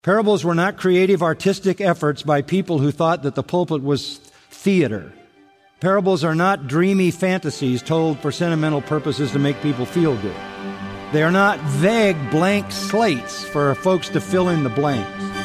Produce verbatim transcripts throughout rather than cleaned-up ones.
Parables were not creative, artistic efforts by people who thought that the pulpit was theater. Parables are not dreamy fantasies told for sentimental purposes to make people feel good. They are not vague blank slates for folks to fill in the blanks.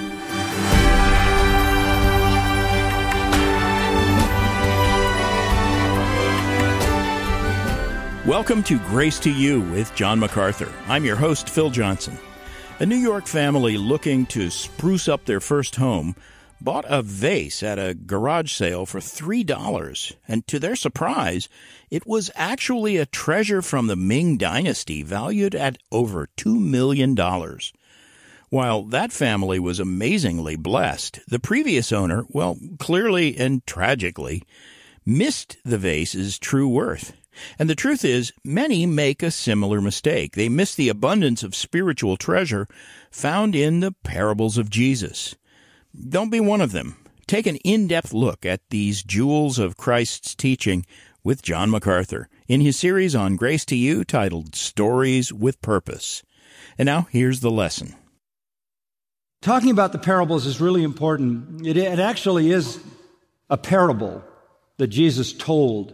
Welcome to Grace to You with John MacArthur. I'm your host, Phil Johnson. A New York family looking to spruce up their first home bought a vase at a garage sale for three dollars, and to their surprise, it was actually a treasure from the Ming Dynasty valued at over two million dollars. While that family was amazingly blessed, the previous owner, well, clearly and tragically, missed the vase's true worth. And the truth is, many make a similar mistake. They miss the abundance of spiritual treasure found in the parables of Jesus. Don't be one of them. Take an in-depth look at these jewels of Christ's teaching with John MacArthur in his series on Grace to You titled Stories with Purpose. And now, here's the lesson. Talking about the parables is really important. It, it actually is a parable that Jesus told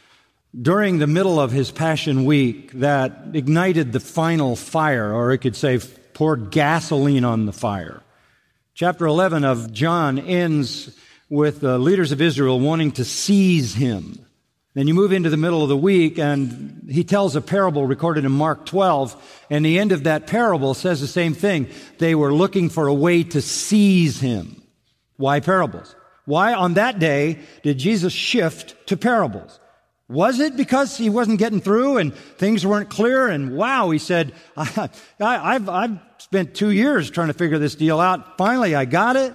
during the middle of his Passion Week that ignited the final fire, or it could say poured gasoline on the fire. Chapter eleven of John ends with the leaders of Israel wanting to seize him. Then you move into the middle of the week, and he tells a parable recorded in Mark twelve, and the end of that parable says the same thing. They were looking for a way to seize him. Why parables? Why on that day did Jesus shift to parables? Was it because he wasn't getting through and things weren't clear? And wow, he said, I, I, I've, I've spent two years trying to figure this deal out. Finally, I got it.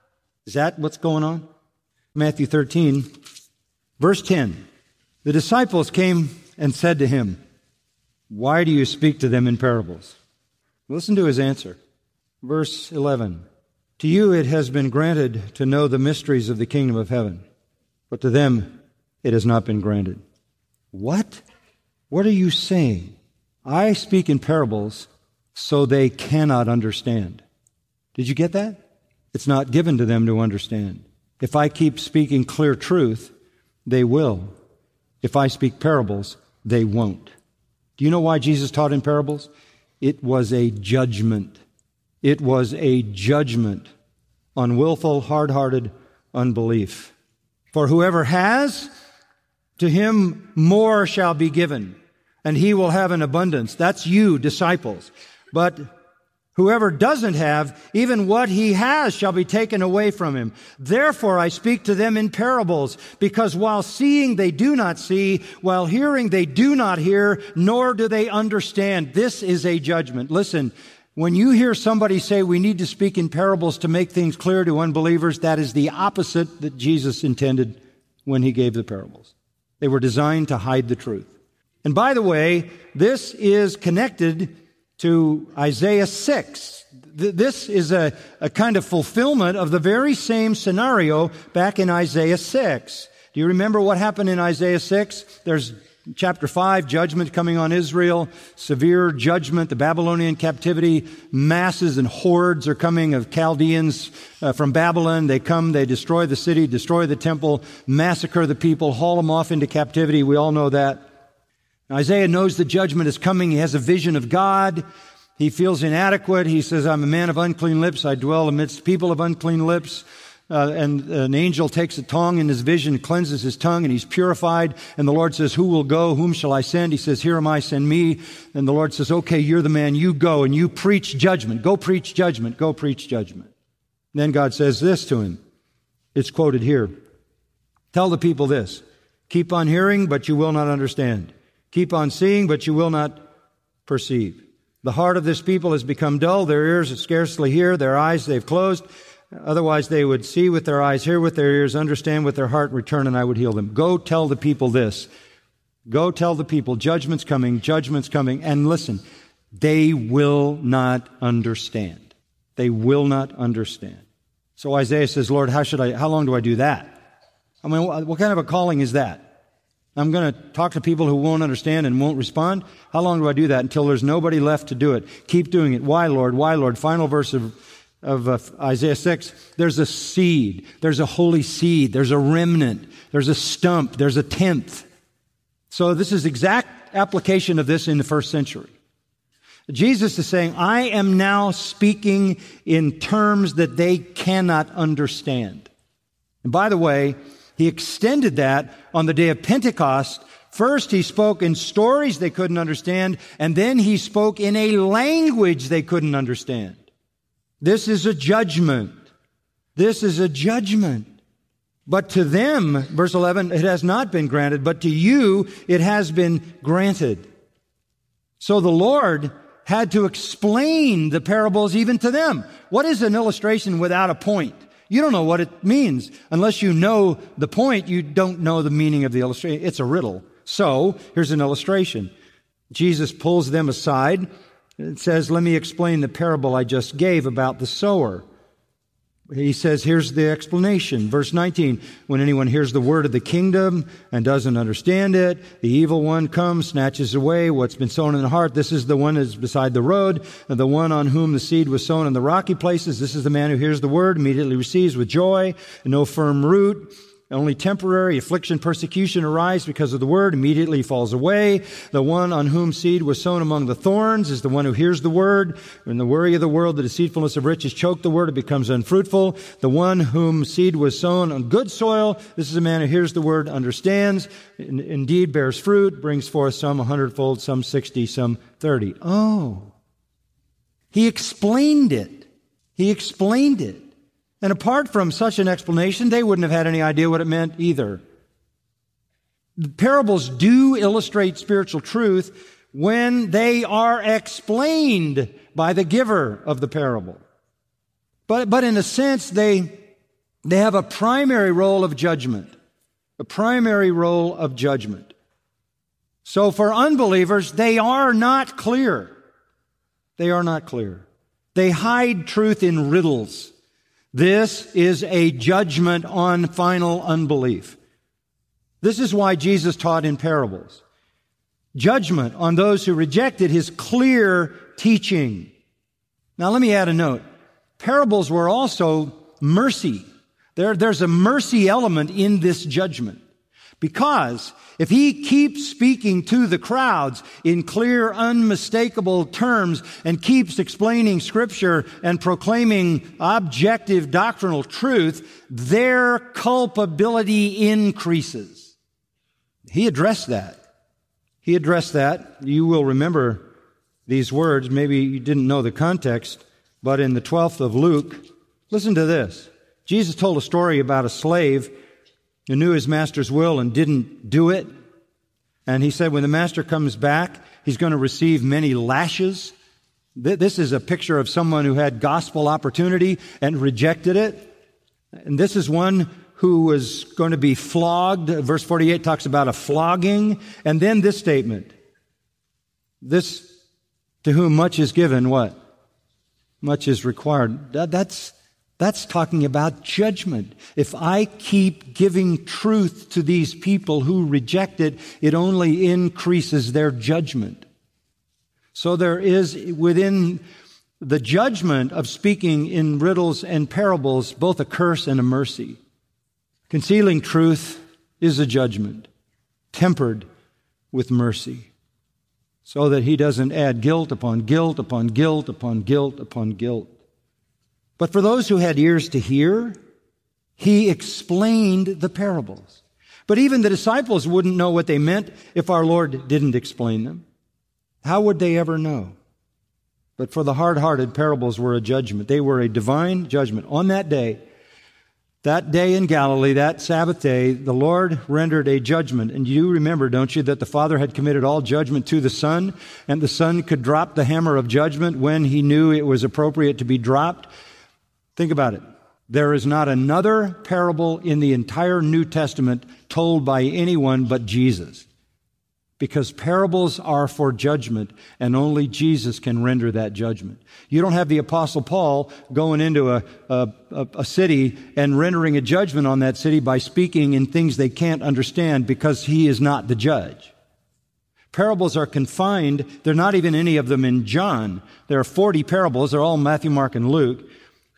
Is that what's going on? Matthew thirteen, verse ten. The disciples came and said to him, "Why do you speak to them in parables?" Listen to his answer. Verse eleven. To you it has been granted to know the mysteries of the kingdom of heaven, but to them it has not been granted. What? What are you saying? I speak in parables so they cannot understand. Did you get that? It's not given to them to understand. If I keep speaking clear truth, they will. If I speak parables, they won't. Do you know why Jesus taught in parables? It was a judgment. It was a judgment on willful, hard-hearted unbelief. For whoever has, to him more shall be given, and he will have an abundance. That's you, disciples. But whoever doesn't have, even what he has shall be taken away from him. Therefore I speak to them in parables, because while seeing they do not see, while hearing they do not hear, nor do they understand. This is a judgment. Listen, when you hear somebody say we need to speak in parables to make things clear to unbelievers, that is the opposite that Jesus intended when he gave the parables. They were designed to hide the truth. And by the way, this is connected to Isaiah six. This is a, a kind of fulfillment of the very same scenario back in Isaiah six. Do you remember what happened in Isaiah six? There's chapter five, judgment coming on Israel, severe judgment, the Babylonian captivity, masses and hordes are coming of Chaldeans uh, from Babylon. They come, they destroy the city, destroy the temple, massacre the people, haul them off into captivity. We all know that. Isaiah knows the judgment is coming. He has a vision of God. He feels inadequate. He says, I'm a man of unclean lips. I dwell amidst people of unclean lips. Uh, and an angel takes a tongue in his vision, cleanses his tongue, and he's purified. And the Lord says, who will go? Whom shall I send? He says, here am I, send me. And the Lord says, okay, you're the man. You go and you preach judgment. Go preach judgment. Go preach judgment. And then God says this to him. It's quoted here. Tell the people this. Keep on hearing, but you will not understand. Keep on seeing, but you will not perceive. The heart of this people has become dull. Their ears scarcely hear. Their eyes they've closed. Otherwise they would see with their eyes, hear with their ears, understand with their heart, return, and I would heal them. Go tell the people this. Go tell the people, judgment's coming, judgment's coming. And listen, they will not understand. They will not understand. So Isaiah says, Lord, how should I, how long do I do that? I mean, what kind of a calling is that? I'm going to talk to people who won't understand and won't respond. How long do I do that? Until there's nobody left to do it. Keep doing it. Why, Lord? Why, Lord? Final verse of of uh, Isaiah six, there's a seed, there's a holy seed, there's a remnant, there's a stump, there's a tenth. So this is exact application of this in the first century. Jesus is saying, I am now speaking in terms that they cannot understand. And by the way, he extended that on the day of Pentecost. First, he spoke in stories they couldn't understand, and then he spoke in a language they couldn't understand. This is a judgment. This is a judgment. But to them, verse eleven, it has not been granted, but to you it has been granted. So the Lord had to explain the parables even to them. What is an illustration without a point? You don't know what it means. Unless you know the point, you don't know the meaning of the illustration. It's a riddle. So, here's an illustration. Jesus pulls them aside and says, let me explain the parable I just gave about the sower. He says, here's the explanation. Verse nineteen, when anyone hears the word of the kingdom and doesn't understand it, the evil one comes, snatches away what's been sown in the heart. This is the one that's beside the road, and the one on whom the seed was sown in the rocky places. This is the man who hears the word, immediately receives with joy, and no firm root. Only temporary affliction, persecution arise because of the word, immediately falls away. The one on whom seed was sown among the thorns is the one who hears the word. When the worry of the world, the deceitfulness of riches choke the word, it becomes unfruitful. The one whom seed was sown on good soil, this is a man who hears the word, understands, indeed bears fruit, brings forth some a hundredfold, some sixty, some thirty. Oh, he explained it. He explained it. And apart from such an explanation, they wouldn't have had any idea what it meant either. The parables do illustrate spiritual truth when they are explained by the giver of the parable. But, but in a sense, they, they have a primary role of judgment. A primary role of judgment. So for unbelievers, they are not clear. They are not clear. They hide truth in riddles. This is a judgment on final unbelief. This is why Jesus taught in parables. Judgment on those who rejected his clear teaching. Now let me add a note. Parables were also mercy. There, there's a mercy element in this judgment. Because if he keeps speaking to the crowds in clear, unmistakable terms and keeps explaining Scripture and proclaiming objective doctrinal truth, their culpability increases. He addressed that. He addressed that. You will remember these words. Maybe you didn't know the context, but in the twelfth of Luke, listen to this. Jesus told a story about a slave who knew his master's will and didn't do it. And he said when the master comes back, he's going to receive many lashes. This is a picture of someone who had gospel opportunity and rejected it. And this is one who was going to be flogged. Verse forty-eight talks about a flogging. And then this statement. This, to whom much is given, what? Much is required. That, that's That's talking about judgment. If I keep giving truth to these people who reject it, it only increases their judgment. So there is within the judgment of speaking in riddles and parables both a curse and a mercy. Concealing truth is a judgment, tempered with mercy, so that he doesn't add guilt upon guilt upon guilt upon guilt upon guilt. But for those who had ears to hear, he explained the parables. But even the disciples wouldn't know what they meant if our Lord didn't explain them. How would they ever know? But for the hard-hearted, parables were a judgment. They were a divine judgment. On that day, that day in Galilee, that Sabbath day, the Lord rendered a judgment. And you remember, don't you, that the Father had committed all judgment to the Son, and the Son could drop the hammer of judgment when he knew it was appropriate to be dropped. Think about it. There is not another parable in the entire New Testament told by anyone but Jesus. Because parables are for judgment, and only Jesus can render that judgment. You don't have the Apostle Paul going into a, a, a city and rendering a judgment on that city by speaking in things they can't understand because he is not the judge. Parables are confined. There are not even any of them in John. There are forty parables. They're all Matthew, Mark, and Luke.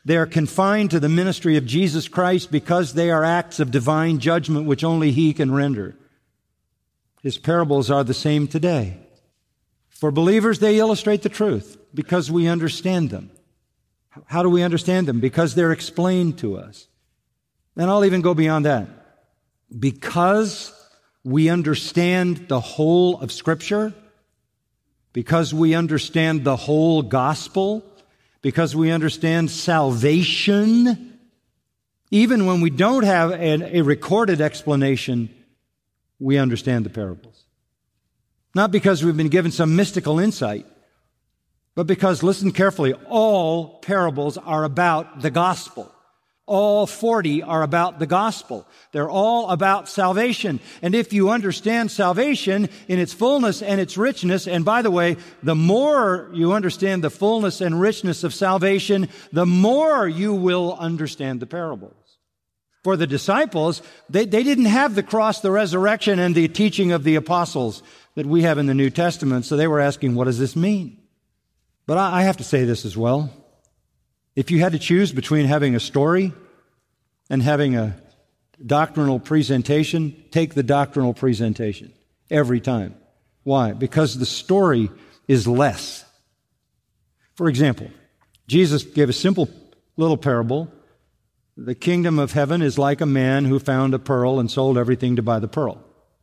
They are confined to the ministry of Jesus Christ because they are acts of divine judgment which only He can render. His parables are the same today. For believers, they illustrate the truth because we understand them. How do we understand them? Because they're explained to us. And I'll even go beyond that. Because we understand the whole of Scripture, because we understand the whole gospel, because we understand salvation, even when we don't have an, a recorded explanation, we understand the parables. Not because we've been given some mystical insight, but because, listen carefully, all parables are about the gospel. All forty are about the gospel. They're all about salvation. And if you understand salvation in its fullness and its richness, and by the way, the more you understand the fullness and richness of salvation, the more you will understand the parables. For the disciples, they, they didn't have the cross, the resurrection, and the teaching of the apostles that we have in the New Testament, so they were asking, what does this mean? But I, I have to say this as well. If you had to choose between having a story and having a doctrinal presentation, take the doctrinal presentation every time. Why? Because the story is less. For example, Jesus gave a simple little parable. The kingdom of heaven is like a man who found a pearl and sold everything to buy the pearl.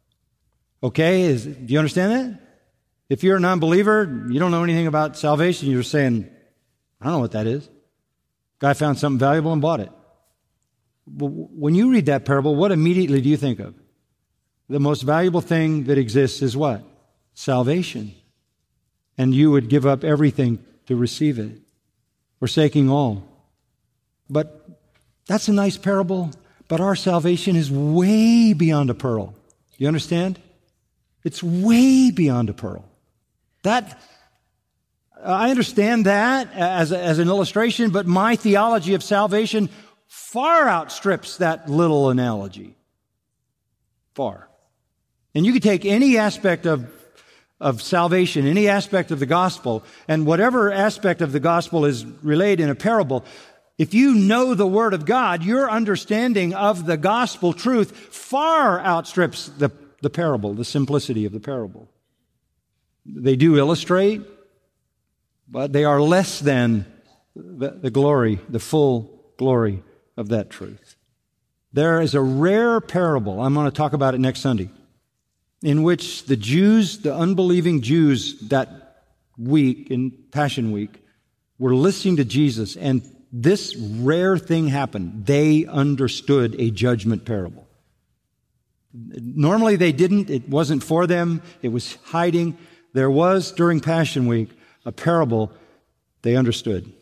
Okay? Is, do you understand that? If you're a non-believer, you don't know anything about salvation, you're saying, I don't know what that is. Guy found something valuable and bought it. When you read that parable, what immediately do you think of? The most valuable thing that exists is what? Salvation. And you would give up everything to receive it, forsaking all. But that's a nice parable, but our salvation is way beyond a pearl. You understand? It's way beyond a pearl. That I understand that as, a, as an illustration, but my theology of salvation far outstrips that little analogy. Far. And you could take any aspect of, of salvation, any aspect of the gospel, and whatever aspect of the gospel is relayed in a parable, if you know the Word of God, your understanding of the gospel truth far outstrips the, the parable, the simplicity of the parable. They do illustrate, but they are less than the, the glory, the full glory of that truth. There is a rare parable, I'm going to talk about it next Sunday, in which the Jews, the unbelieving Jews that week, in Passion Week, were listening to Jesus, and this rare thing happened. They understood a judgment parable. Normally they didn't. It wasn't for them. It was hiding. There was, during Passion Week, a parable they understood.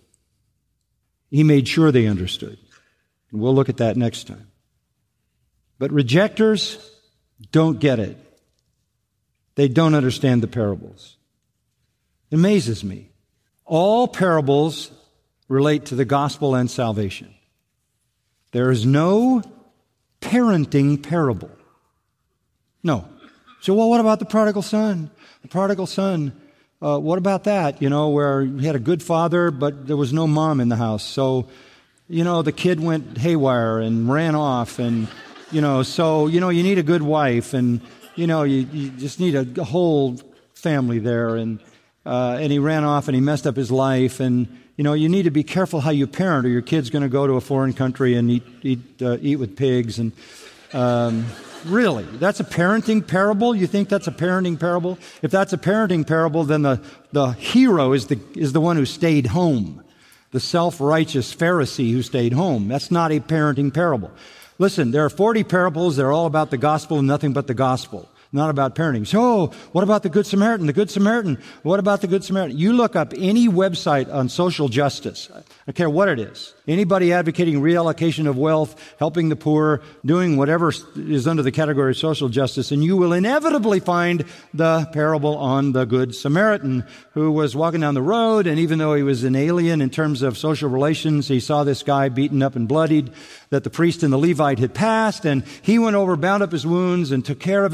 He made sure they understood. And we'll look at that next time. But rejectors don't get it. They don't understand the parables. It amazes me. All parables relate to the gospel and salvation. There is no parenting parable. No. So, well, what about the prodigal son? The prodigal son, uh, what about that? You know, where he had a good father, but there was no mom in the house. So, you know, the kid went haywire and ran off, and, you know, so, you know, you need a good wife, and, you know, you, you just need a, a whole family there, and uh, and he ran off and he messed up his life, and, you know, you need to be careful how you parent, or your kid's going to go to a foreign country and eat eat uh, eat with pigs. And um, really, that's a parenting parable? You think that's a parenting parable? If that's a parenting parable, then the the hero is the is the one who stayed home, the self-righteous Pharisee who stayed home. That's not a parenting parable. Listen, there are forty parables. They're all about the gospel and nothing but the gospel. Not about parenting. So, what about the Good Samaritan? The Good Samaritan. What about the Good Samaritan? You look up any website on social justice. I don't care what it is. Anybody advocating reallocation of wealth, helping the poor, doing whatever is under the category of social justice, and you will inevitably find the parable on the Good Samaritan, who was walking down the road, and even though he was an alien in terms of social relations, he saw this guy beaten up and bloodied that the priest and the Levite had passed, and he went over, bound up his wounds, and took care of him, put him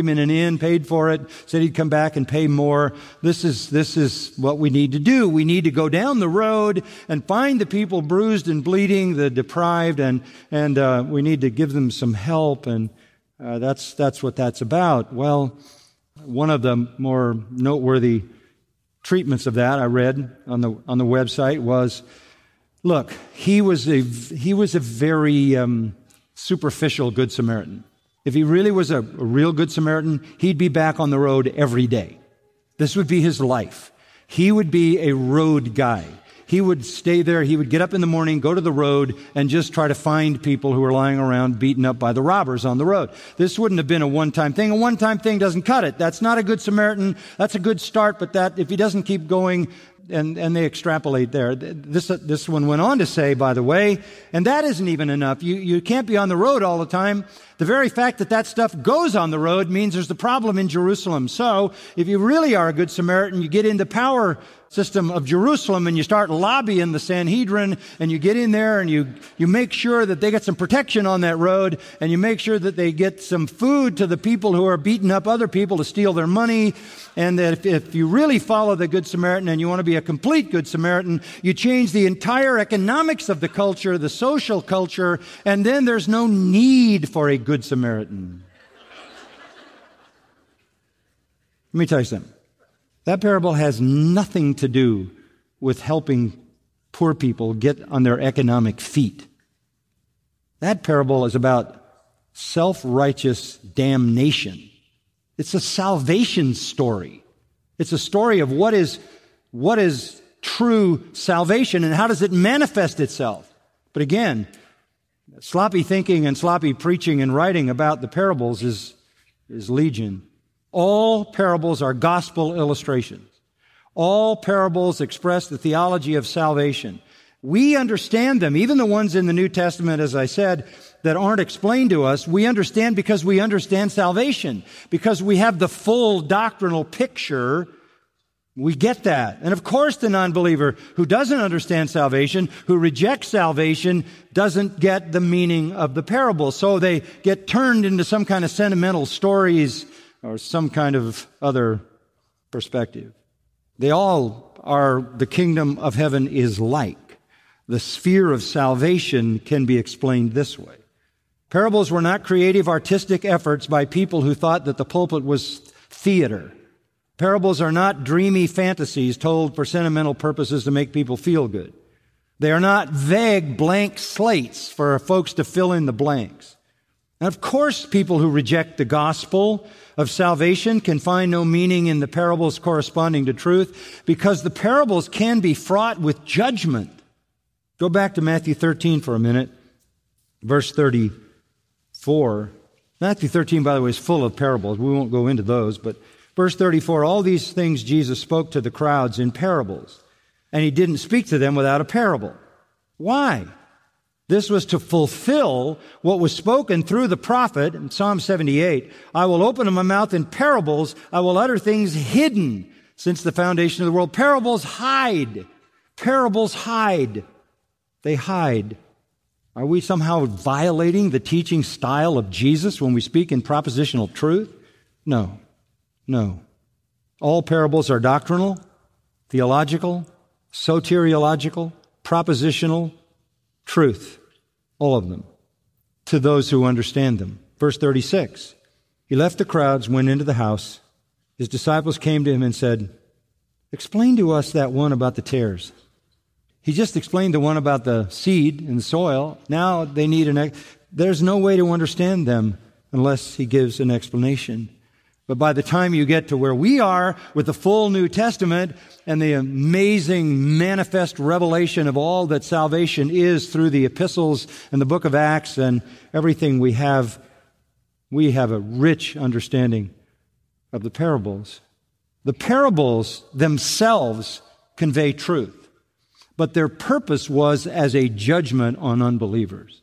him in an inn, paid for it, said he'd come back and pay more. This is, this is what we need to do. We need to go down the road and find the people bruised and bleeding, the deprived, and, and, uh, we need to give them some help. And, uh, that's, that's what that's about. Well, one of the more noteworthy treatments of that I read on the, on the website was, look, he was a, he was a very, um, superficial Good Samaritan. If he really was a, a real Good Samaritan, he'd be back on the road every day. This would be his life. He would be a road guy. He would stay there. He would get up in the morning, go to the road, and just try to find people who were lying around beaten up by the robbers on the road. This wouldn't have been a one-time thing. A one-time thing doesn't cut it. That's not a Good Samaritan. That's a good start, but that if he doesn't keep going, and, and they extrapolate there. This, this one went on to say, by the way, and that isn't even enough. You, you can't be on the road all the time. The very fact that that stuff goes on the road means there's the problem in Jerusalem. So if you really are a Good Samaritan, you get in the power system of Jerusalem and you start lobbying the Sanhedrin, and you get in there and you, you make sure that they get some protection on that road, and you make sure that they get some food to the people who are beating up other people to steal their money. And that if, if you really follow the Good Samaritan and you want to be a complete Good Samaritan, you change the entire economics of the culture, the social culture, and then there's no need for a Good Samaritan. Let me tell you something. That parable has nothing to do with helping poor people get on their economic feet. That parable is about self-righteous damnation. It's a salvation story. It's a story of what is, what is true salvation and how does it manifest itself. But again, sloppy thinking and sloppy preaching and writing about the parables is, is legion. All parables are gospel illustrations. All parables express the theology of salvation. We understand them, even the ones in the New Testament, as I said, that aren't explained to us. We understand because we understand salvation, because we have the full doctrinal picture. We get that. And of course, the non-believer who doesn't understand salvation, who rejects salvation, doesn't get the meaning of the parable. So they get turned into some kind of sentimental stories or some kind of other perspective. They all are, the kingdom of heaven is like. The sphere of salvation can be explained this way. Parables were not creative, artistic efforts by people who thought that the pulpit was theater. Parables are not dreamy fantasies told for sentimental purposes to make people feel good. They are not vague blank slates for folks to fill in the blanks. And of course, people who reject the gospel of salvation can find no meaning in the parables corresponding to truth, because the parables can be fraught with judgment. Go back to Matthew thirteen for a minute, verse thirty-four. Matthew thirteen, by the way, is full of parables. We won't go into those, but verse thirty-four, all these things Jesus spoke to the crowds in parables, and he didn't speak to them without a parable. Why? This was to fulfill what was spoken through the prophet in Psalm seventy-eight. I will open my mouth in parables. I will utter things hidden since the foundation of the world. Parables hide. Parables hide. They hide. Are we somehow violating the teaching style of Jesus when we speak in propositional truth? No. No. All parables are doctrinal, theological, soteriological, propositional, truth. All of them. To those who understand them. Verse thirty-six. He left the crowds, went into the house. His disciples came to him and said, explain to us that one about the tares. He just explained the one about the seed and the soil. Now they need an, ex- there's no way to understand them unless he gives an explanation. But by the time you get to where we are with the full New Testament and the amazing manifest revelation of all that salvation is through the epistles and the book of Acts and everything we have, we have a rich understanding of the parables. The parables themselves convey truth, but their purpose was as a judgment on unbelievers.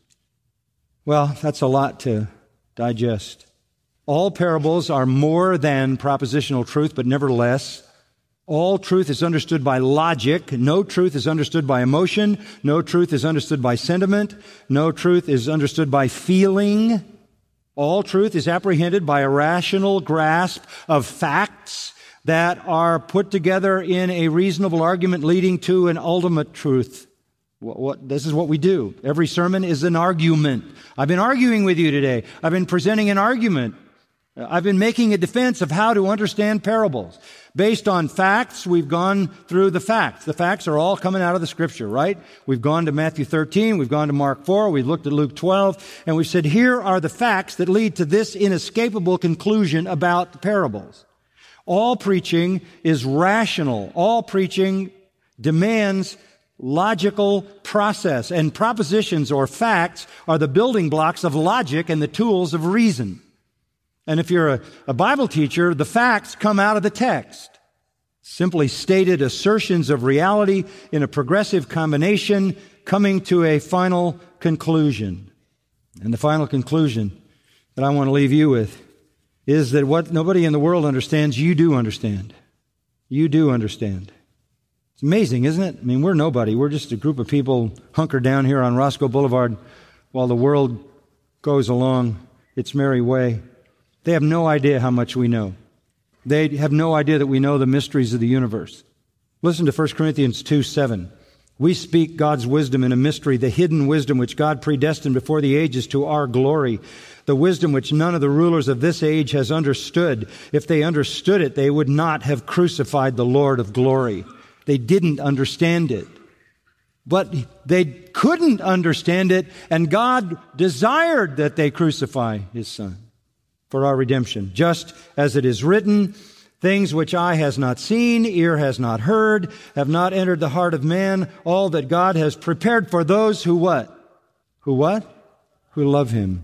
Well, that's a lot to digest. All parables are more than propositional truth, but nevertheless, all truth is understood by logic. No truth is understood by emotion. No truth is understood by sentiment. No truth is understood by feeling. All truth is apprehended by a rational grasp of facts that are put together in a reasonable argument leading to an ultimate truth. What, what, this is what we do. Every sermon is an argument. I've been arguing with you today. I've been presenting an argument. I've been making a defense of how to understand parables. Based on facts, we've gone through the facts. The facts are all coming out of the Scripture, right? We've gone to Matthew thirteen, we've gone to Mark four, we've looked at Luke twelve, and we've said, here are the facts that lead to this inescapable conclusion about the parables. All preaching is rational. All preaching demands logical process, and propositions or facts are the building blocks of logic and the tools of reason. And if you're a, a Bible teacher, the facts come out of the text. Simply stated assertions of reality in a progressive combination coming to a final conclusion. And the final conclusion that I want to leave you with is that what nobody in the world understands, you do understand. You do understand. It's amazing, isn't it? I mean, we're nobody. We're just a group of people hunkered down here on Roscoe Boulevard while the world goes along its merry way. They have no idea how much we know. They have no idea that we know the mysteries of the universe. Listen to First Corinthians two seven. We speak God's wisdom in a mystery, the hidden wisdom which God predestined before the ages to our glory, the wisdom which none of the rulers of this age has understood. If they understood it, they would not have crucified the Lord of glory. They didn't understand it. But they couldn't understand it, and God desired that they crucify His Son for our redemption. Just as it is written, things which eye has not seen, ear has not heard, have not entered the heart of man, all that God has prepared for those who what? Who what? Who love Him.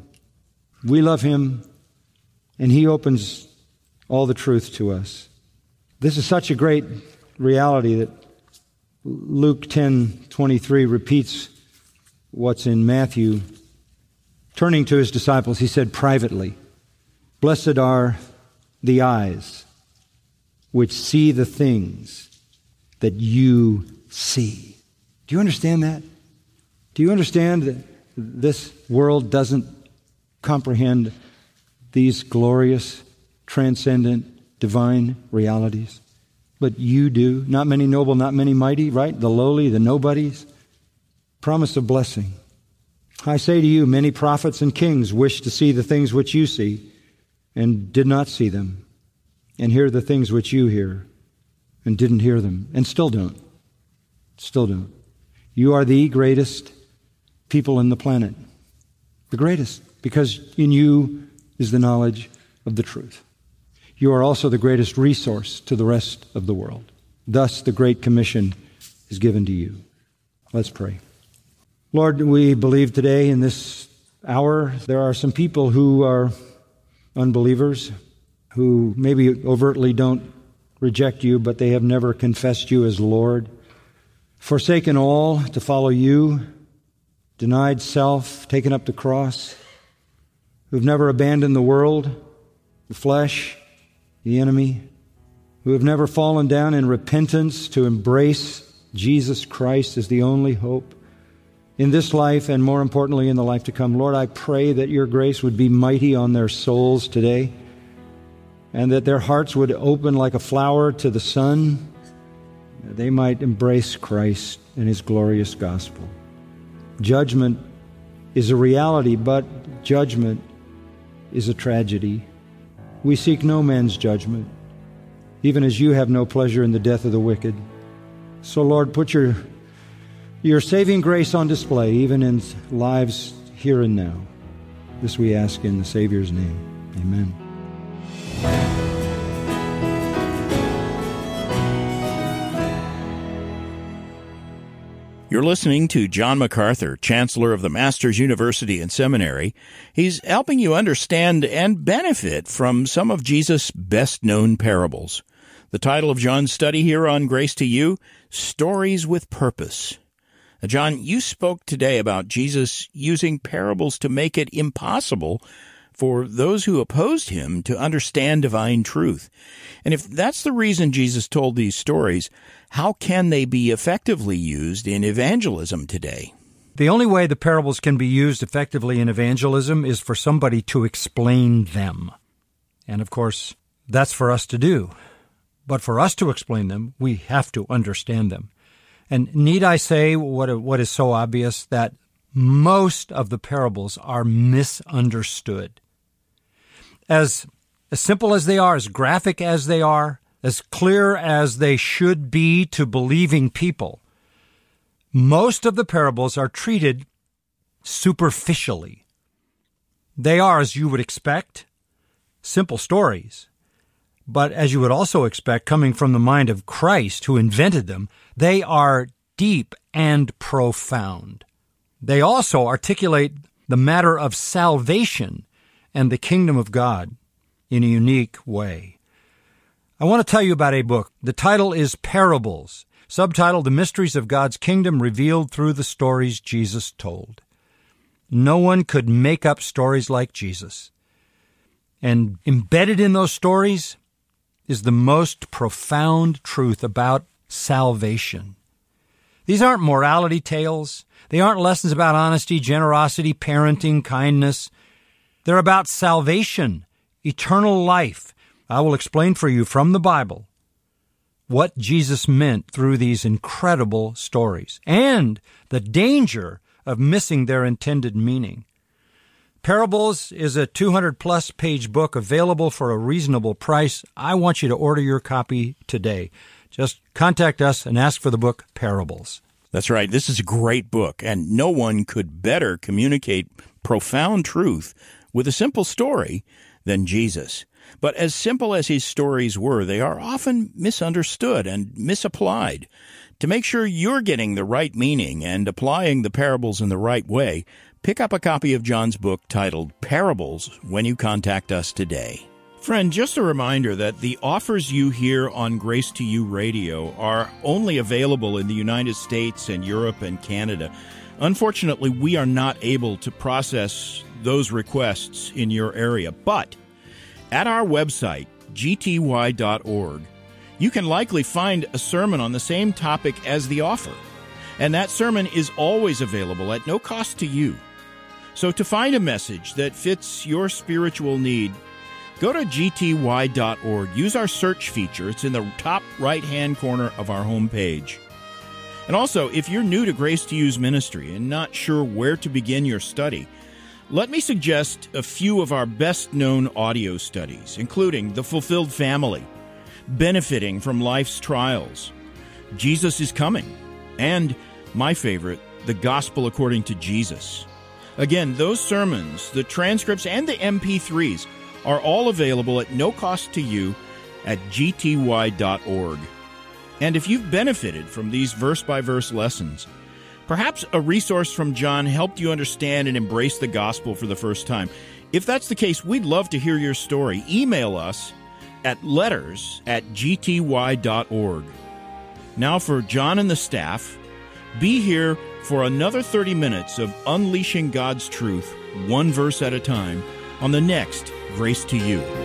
We love Him, and He opens all the truth to us. This is such a great reality that Luke ten twenty-three repeats what's in Matthew. Turning to His disciples, He said privately, blessed are the eyes which see the things that you see. Do you understand that? Do you understand that this world doesn't comprehend these glorious, transcendent, divine realities? But you do. Not many noble, not many mighty, right? The lowly, the nobodies. Promise of blessing. I say to you, many prophets and kings wish to see the things which you see, and did not see them, and hear the things which you hear, and didn't hear them, and still don't. Still don't. You are the greatest people in the planet. The greatest, because in you is the knowledge of the truth. You are also the greatest resource to the rest of the world. Thus, the Great Commission is given to you. Let's pray. Lord, we believe today in this hour there are some people who are unbelievers, who maybe overtly don't reject you, but they have never confessed you as Lord, forsaken all to follow you, denied self, taken up the cross, who've never abandoned the world, the flesh, the enemy, who have never fallen down in repentance to embrace Jesus Christ as the only hope in this life and, more importantly, in the life to come. Lord, I pray that your grace would be mighty on their souls today, and that their hearts would open like a flower to the sun, that they might embrace Christ and His glorious gospel. Judgment is a reality, but judgment is a tragedy. We seek no man's judgment, even as you have no pleasure in the death of the wicked. So, Lord, put your Your saving grace on display, even in lives here and now. This we ask in the Savior's name. Amen. You're listening to John MacArthur, Chancellor of the Masters University and Seminary. He's helping you understand and benefit from some of Jesus' best-known parables. The title of John's study here on Grace to You, Stories with Purpose. John, you spoke today about Jesus using parables to make it impossible for those who opposed him to understand divine truth. And if that's the reason Jesus told these stories, how can they be effectively used in evangelism today? The only way the parables can be used effectively in evangelism is for somebody to explain them. And of course, that's for us to do. But for us to explain them, we have to understand them. And need I say what what is so obvious, that most of the parables are misunderstood. As, as simple as they are, as graphic as they are, as clear as they should be to believing people, most of the parables are treated superficially. They are, as you would expect, simple stories. But as you would also expect, coming from the mind of Christ who invented them, they are deep and profound. They also articulate the matter of salvation and the kingdom of God in a unique way. I want to tell you about a book. The title is Parables, subtitled The Mysteries of God's Kingdom Revealed Through the Stories Jesus Told. No one could make up stories like Jesus. And embedded in those stories is the most profound truth about salvation. These aren't morality tales. They aren't lessons about honesty, generosity, parenting, kindness. They're about salvation, eternal life. I will explain for you from the Bible what Jesus meant through these incredible stories and the danger of missing their intended meaning. Parables is a two hundred plus page book available for a reasonable price. I want you to order your copy today. Just contact us and ask for the book Parables. That's right. This is a great book, and no one could better communicate profound truth with a simple story than Jesus. But as simple as his stories were, they are often misunderstood and misapplied. To make sure you're getting the right meaning and applying the parables in the right way, pick up a copy of John's book titled Parables when you contact us today. Friend, just a reminder that the offers you hear on Grace to You Radio are only available in the United States and Europe and Canada. Unfortunately, we are not able to process those requests in your area, but at our website, g t y dot org, you can likely find a sermon on the same topic as the offer, and that sermon is always available at no cost to you. So to find a message that fits your spiritual need, go to g t y dot org. Use our search feature. It's in the top right-hand corner of our homepage. And also, if you're new to Grace to You's ministry and not sure where to begin your study, let me suggest a few of our best-known audio studies, including The Fulfilled Family, Benefiting from Life's Trials, Jesus is Coming, and my favorite, The Gospel According to Jesus. Again, those sermons, the transcripts, and the M P threes are all available at no cost to you at g t y dot org. And if you've benefited from these verse-by-verse lessons, perhaps a resource from John helped you understand and embrace the gospel for the first time. If that's the case, we'd love to hear your story. Email us at letters at g t y dot org. Now for John and the staff, be here for another thirty minutes of unleashing God's truth, one verse at a time, on the next Grace to You.